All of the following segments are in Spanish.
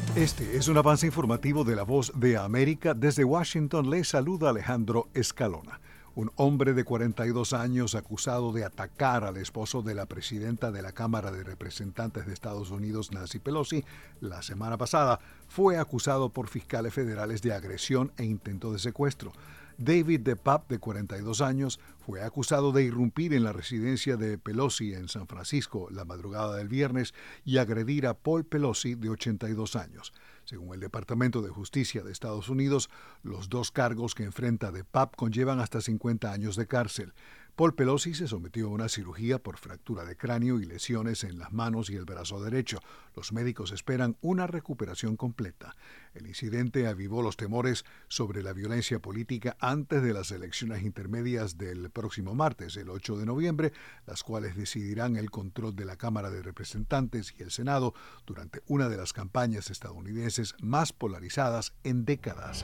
Este es un avance informativo de La Voz de América. Desde Washington le saluda Alejandro Escalona. Un hombre de 42 años acusado de atacar al esposo de la presidenta de la Cámara de Representantes de Estados Unidos, Nancy Pelosi, la semana pasada, fue acusado por fiscales federales de agresión e intento de secuestro. David DePape, de 42 años, fue acusado de irrumpir en la residencia de Pelosi en San Francisco la madrugada del viernes y agredir a Paul Pelosi, de 82 años. Según el Departamento de Justicia de Estados Unidos, los dos cargos que enfrenta DePape conllevan hasta 50 años de cárcel. Paul Pelosi se sometió a una cirugía por fractura de cráneo y lesiones en las manos y el brazo derecho. Los médicos esperan una recuperación completa. El incidente avivó los temores sobre la violencia política antes de las elecciones intermedias del próximo martes, el 8 de noviembre, las cuales decidirán el control de la Cámara de Representantes y el Senado durante una de las campañas estadounidenses más polarizadas en décadas.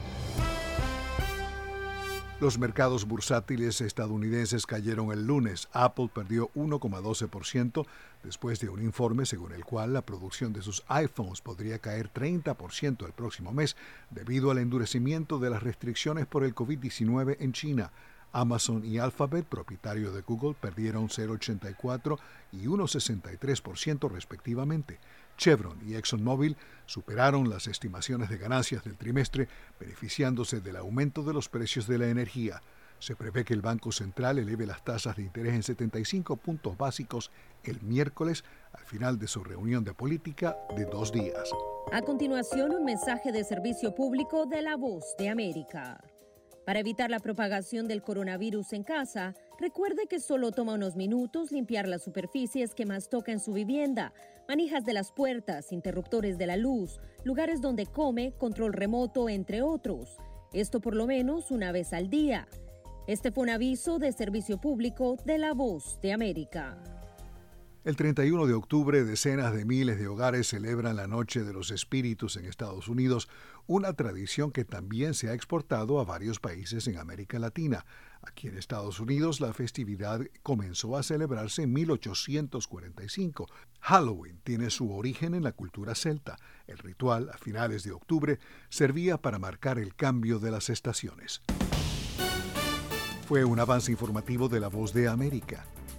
Los mercados bursátiles estadounidenses cayeron el lunes. Apple perdió 1,12% después de un informe según el cual la producción de sus iPhones podría caer 30% el próximo mes debido al endurecimiento de las restricciones por el COVID-19 en China. Amazon y Alphabet, propietario de Google, perdieron 0,84% y 1,63% respectivamente. Chevron y ExxonMobil superaron las estimaciones de ganancias del trimestre, beneficiándose del aumento de los precios de la energía. Se prevé que el Banco Central eleve las tasas de interés en 75 puntos básicos el miércoles, al final de su reunión de política de 2 días. A continuación, un mensaje de servicio público de La Voz de América. Para evitar la propagación del coronavirus en casa, recuerde que solo toma unos minutos limpiar las superficies que más toca en su vivienda, manijas de las puertas, interruptores de la luz, lugares donde come, control remoto, entre otros. Esto por lo menos una vez al día. Este fue un aviso de servicio público de La Voz de América. El 31 de octubre, decenas de miles de hogares celebran la Noche de los Espíritus en Estados Unidos, una tradición que también se ha exportado a varios países en América Latina. Aquí en Estados Unidos, la festividad comenzó a celebrarse en 1845. Halloween tiene su origen en la cultura celta. El ritual, a finales de octubre, servía para marcar el cambio de las estaciones. Fue un avance informativo de La Voz de América.